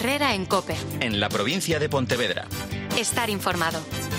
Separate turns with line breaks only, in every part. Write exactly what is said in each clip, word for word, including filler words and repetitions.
Herrera en COPE.
En la provincia de Pontevedra.
Estar informado.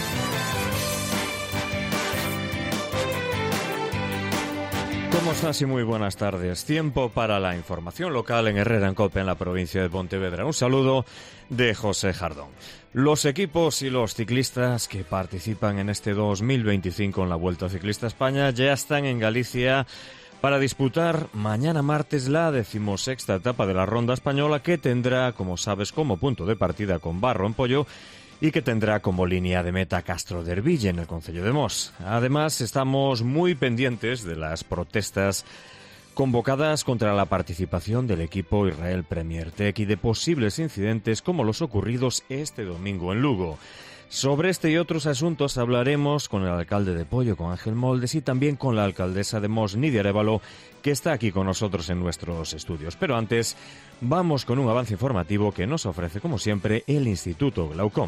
¿Cómo estás? Y muy buenas tardes. Tiempo para la información local en Herrera en COPE, en la provincia de Pontevedra. Un saludo de José Jardón. Los equipos y los ciclistas que participan en este dos mil veinticinco en la Vuelta Ciclista a España ya están en Galicia para disputar mañana martes la decimosexta etapa de la Ronda Española, que tendrá, como sabes, como punto de partida Conbarro en Poio y que tendrá como línea de meta Castro de Herville en el concello de Mos. Además, estamos muy pendientes de las protestas convocadas contra la participación del equipo Israel Premier Tech y de posibles incidentes como los ocurridos este domingo en Lugo. Sobre este y otros asuntos hablaremos con el alcalde de Poio, con Ángel Moldes, y también con la alcaldesa de Mos, Nidia Arévalo, que está aquí con nosotros en nuestros estudios. Pero antes, vamos con un avance informativo que nos ofrece, como siempre, el Instituto Glaucom.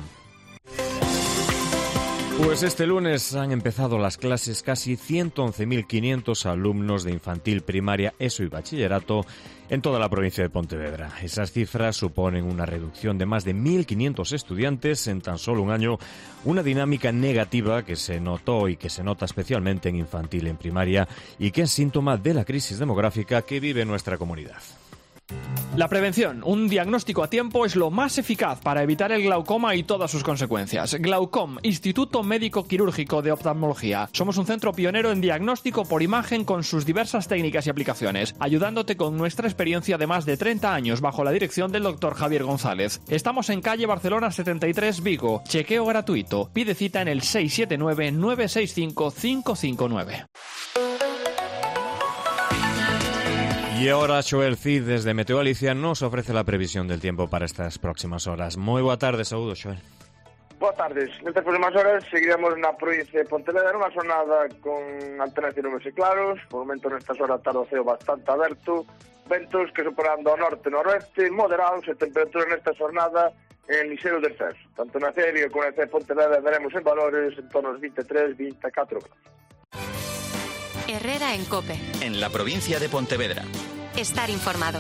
Pues este lunes han empezado las clases casi ciento once mil quinientos alumnos de infantil, primaria, ESO y bachillerato en toda la provincia de Pontevedra. Esas cifras suponen una reducción de más de mil quinientos estudiantes en tan solo un año, una dinámica negativa que se notó y que se nota especialmente en infantil, en primaria, y que es síntoma de la crisis demográfica que vive nuestra comunidad.
La prevención, un diagnóstico a tiempo, es lo más eficaz para evitar el glaucoma y todas sus consecuencias. Glaucom, Instituto Médico Quirúrgico de Oftalmología. Somos un centro pionero en diagnóstico por imagen con sus diversas técnicas y aplicaciones, ayudándote con nuestra experiencia de más de treinta años bajo la dirección del doctor Javier González. Estamos en calle Barcelona setenta y tres, Vigo. Chequeo gratuito. Pide cita en el seis siete nueve, nueve seis cinco, cinco cinco nueve.
Y ahora Xoel Cid desde Meteo Galicia nos ofrece la previsión del tiempo para estas próximas horas. Muy boa tarde, saúdo, Xoel.
Boas tardes. Nestas próximas horas seguiremos na provincia de Pontevedra unha jornada con alternancia de nubes e claros. Por momento nestas horas está o ceo bastante aberto, ventos que superan do norte e noroeste, moderados, e temperaturas nesta jornada en ligeiro descenso. Tanto na Cerio como na Pontevedra veremos en valores en torno aos vinte e tres, vinte e catro grados.
Herrera en COPE.
En la provincia de Pontevedra.
Estar informado.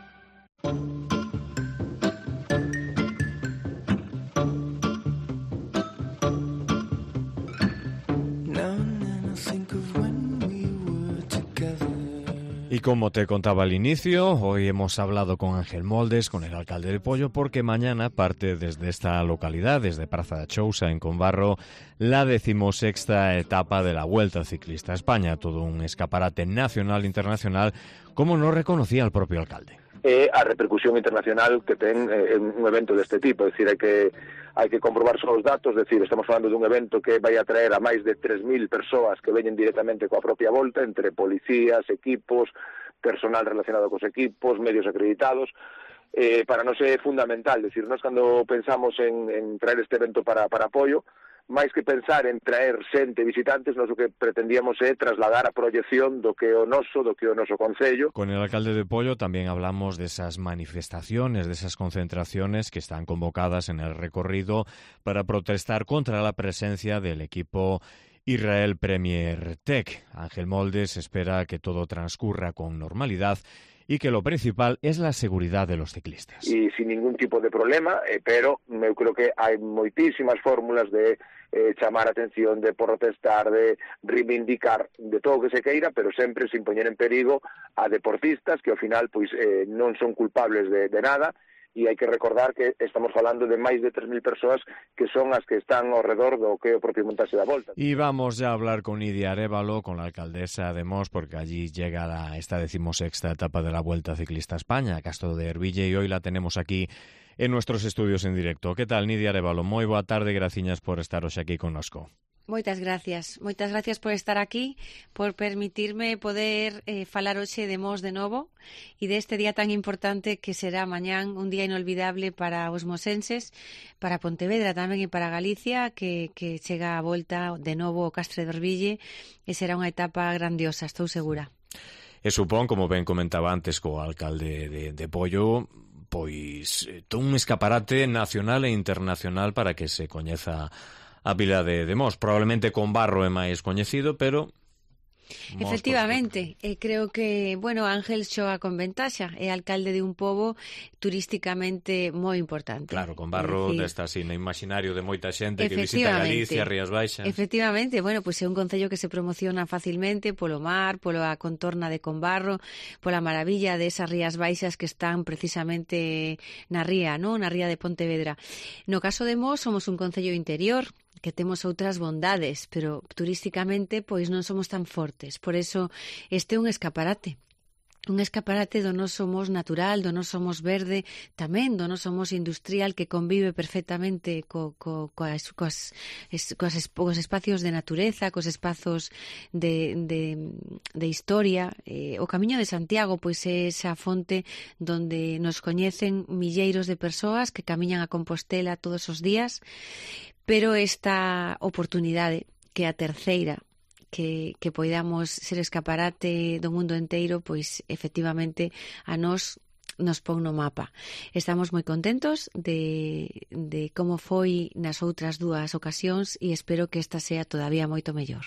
Y como te contaba al inicio, hoy hemos hablado con Ángel Moldes, con el alcalde de Poio, porque mañana parte desde esta localidad, desde Praza da Chousa, en Conbarro, la decimosexta etapa de la Vuelta Ciclista a España. Todo un escaparate nacional e internacional, como nos reconocía el propio alcalde.
É a repercusión internacional que ten eh, un evento deste tipo, é dicir, hai que hai que comprobar só os datos, é dicir, estamos falando dun evento que vai atraer a máis de tres mil persoas que veñen directamente coa propia volta, entre policías, equipos, personal relacionado cos equipos, medios acreditados. Eh, para nós é fundamental, é dicir, nós cando pensamos en, en traer este evento para, para apoio, máis que pensar en traer xente, visitantes, nós o que pretendíamos é trasladar a proyección do que é o noso, do que é o noso concello.
Con el alcalde de Poio también hablamos de esas manifestaciones, de esas concentraciones que están convocadas en el recorrido para protestar contra la presencia del equipo Israel Premier Tech. Ángel Moldes espera que todo transcurra con normalidad y que lo principal es la seguridad de los ciclistas.
E sin ningún tipo de problema, eh, pero eu creo que hai moitísimas fórmulas de eh, chamar a atención, de protestar, de reivindicar, de todo o que se queira, pero sempre sin poñer en perigo a deportistas que ao final pois eh, non son culpables de, de nada. E hai que recordar que estamos falando de máis de tres mil persoas que son as que están ao redor do que é o propio montaxe da volta.
Y vamos ya a hablar con Nidia Arévalo, con la alcaldesa de Mos, porque allí llega la, esta decimosexta etapa de la Vuelta Ciclista a España, Castro de Herville, y hoy la tenemos aquí en nuestros estudios en directo. ¿Qué tal, Nidia Arévalo? Moi boa tarde, graciñas por estar hoxe aquí connosco.
Moitas gracias, moitas gracias por estar aquí, por permitirme poder eh, falar hoxe de Mos de novo e deste día tan importante que será mañán, un día inolvidable para os mosenses, para Pontevedra tamén e para Galicia, que, que chega a volta de novo o Castro de Herville e será unha etapa grandiosa, estou segura.
E supón, como ben comentaba antes co alcalde de, de Poio, pois todo un escaparate nacional e internacional para que se coñeza a vila de, de Mos. Probablemente Conbarro é máis coñecido, pero Mos,
Efectivamente, e creo que, bueno, Ángel xoga con ventaxa, é alcalde de un pobo turísticamente moi importante.
Claro, con Barro
decir,
desta así no imaginario de moita xente que visita Galicia, Rías Baixas.
Efectivamente, bueno, pois pues é un concello que se promociona facilmente polo mar, pola contorna de Conbarro, pola maravilla de esas Rías Baixas que están precisamente na ría, non? Na ría de Pontevedra. No caso de Mos, somos un concello interior, que temos outras bondades, pero turísticamente pois non somos tan fortes. Por eso este é un escaparate. Un escaparate do noso mos natural, do noso mos verde, tamén do noso mos industrial que convive perfectamente co, co, coas, coas, es, coas, coas espacios de natureza, cos espazos de, de, de historia. Eh, o Camiño de Santiago pois é esa fonte donde nos coñecen milleiros de persoas que camiñan a Compostela todos os días, pero esta oportunidade, que é a terceira, que, que poidamos ser escaparate do mundo enteiro, pois efectivamente a nós nos pon no mapa. Estamos moi contentos de, de como foi nas outras dúas ocasións e espero que esta sea todavía moito mellor.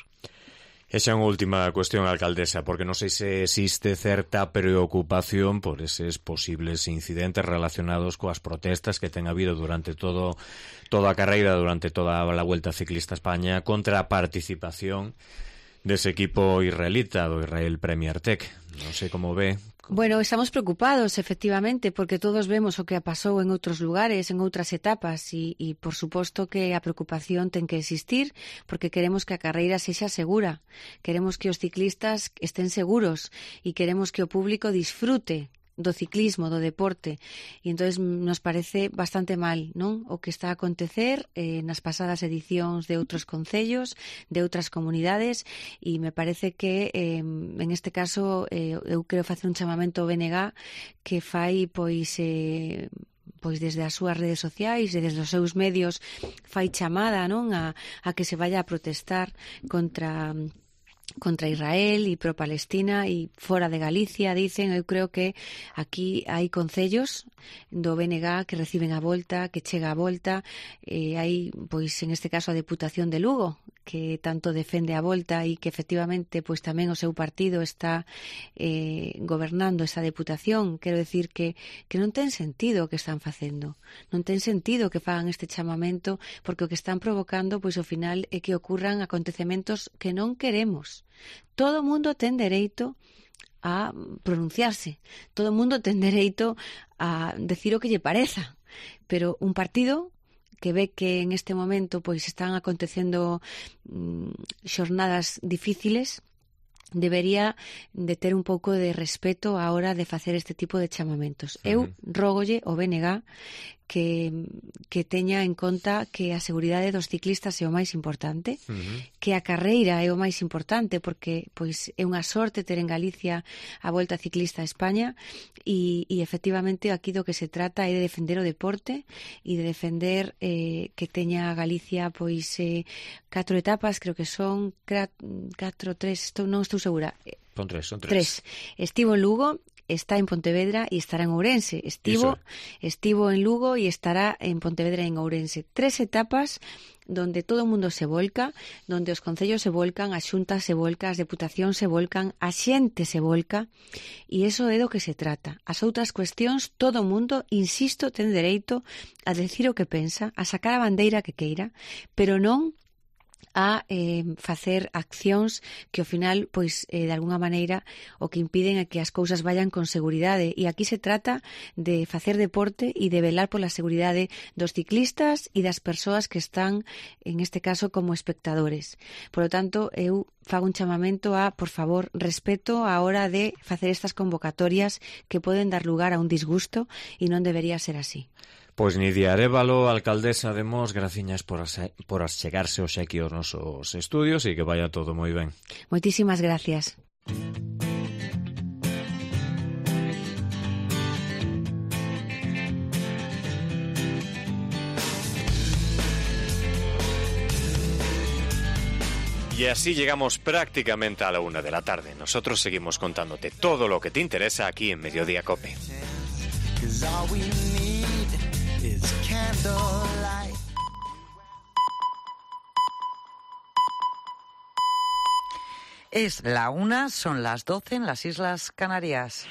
E xa unha última cuestión, alcaldesa, porque non sei se existe certa preocupación por eses posibles incidentes relacionados coas protestas que ten habido durante todo toda a carreira, durante toda a Vuelta Ciclista a España, contra a participación dese equipo israelita, do Israel Premier Tech. Non sei como ve.
Bueno, estamos preocupados, efectivamente, porque todos vemos o que pasou en outros lugares, en outras etapas, e, e por suposto que a preocupación ten que existir, porque queremos que a carreira sexa segura, queremos que os ciclistas estén seguros e queremos que o público disfrute do ciclismo, do deporte, e entonces nos parece bastante mal, non? O que está a acontecer eh, nas pasadas edicións de outros concellos, de outras comunidades, e me parece que eh, en este caso eh, eu quero facer un chamamento ao B N G que fai pois eh, pois desde as súas redes sociais e desde os seus medios fai chamada, non, a, a que se vaya a protestar contra contra Israel e pro Palestina e fora de Galicia, dicen. Eu creo que aquí hai concellos do B N G que reciben a volta, que chega a volta, e hai, pois, en este caso a Deputación de Lugo, que tanto defende a volta e que efectivamente pois tamén o seu partido está eh, gobernando esa deputación. Quero decir que, que non ten sentido o que están facendo, non ten sentido que fagan este chamamento, porque o que están provocando pois ao final é que ocurran acontecementos que non queremos. Todo o mundo ten dereito a pronunciarse, todo o mundo ten dereito a decir o que lle pareza, pero un partido que ve que en este momento pois están acontecendo mm, xornadas difíciles, debería de ter un pouco de respeto á hora de facer este tipo de chamamentos. Uh-huh. Eu rógolle ao B N G que, que teña en conta que a seguridade dos ciclistas é o máis importante, uh-huh. que a carreira é o máis importante, porque pois é unha sorte ter en Galicia a Volta Ciclista a España, e, e efectivamente aquí do que se trata é de defender o deporte e de defender eh, que teña Galicia pois eh, catro etapas, creo que son catro, tres, estou, non estou segura.
Son tres, son tres.
Tres. Estivo en Lugo, está en Pontevedra e estará en Ourense. Estivo, estivo en Lugo e estará en Pontevedra e en Ourense. Tres etapas donde todo o mundo se volca, donde os concellos se volcan, as xuntas se volcan, as deputacións se volcan, a xente se volca, e iso é do que se trata. As outras cuestións, todo o mundo, insisto, ten dereito a decir o que pensa, a sacar a bandeira que queira, pero non a eh, facer accións que ao final, pois, eh, de alguna maneira, o que impiden é que as cousas vayan con seguridade. E aquí se trata de facer deporte e de velar pola seguridade dos ciclistas e das persoas que están, en este caso, como espectadores. Por lo tanto, eu fago un chamamento a, por favor, respeto á hora de facer estas convocatorias que poden dar lugar a un disgusto e non debería ser así.
Pois Nidia Arévalo, alcaldesa de Mos, graciñas por, as, por as chegarse hoxe aquí aos nosos estudios e que vaya todo moi ben.
Moitísimas gracias.
Y así llegamos prácticamente a la una de la tarde. Nosotros seguimos contándote todo lo que te interesa aquí en Mediodía Cope.
Es la una, son las doce en las Islas Canarias.